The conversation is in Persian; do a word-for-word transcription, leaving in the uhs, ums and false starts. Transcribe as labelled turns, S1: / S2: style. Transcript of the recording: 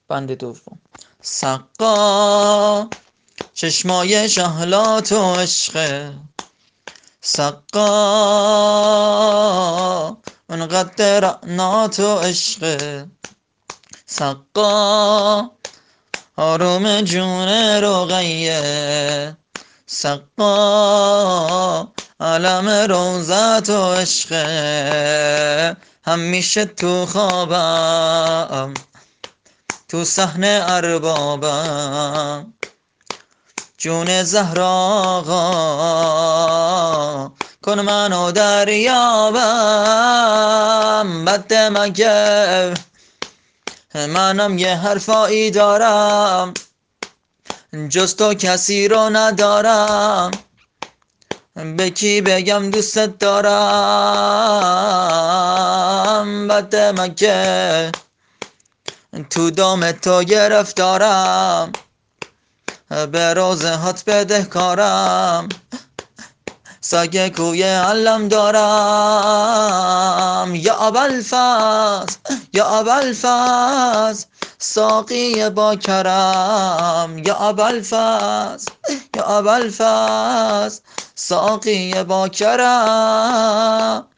S1: بند دوم. سقا چشمای شهلات و عشقه، سقا اونقدر رعنات و عشقه، سقا آروم جون رقیه، سقا علم روزت و عشقه، همیشه تو خوابم تو صحنه اربابم، جون زهراغا کن منو دریابم. بد مگه منم یه حرفایی دارم، جز تو کسی رو ندارم، به کی بگم دوستت دارم. بد مگه تو دام تو گرفتارم، به روزهات بدهکارم، سگ کوی علم دارم. یا ابوالفضل یا ابوالفضل ساقی با کرم، یا ابوالفضل یا ابوالفضل ساقی با کرم.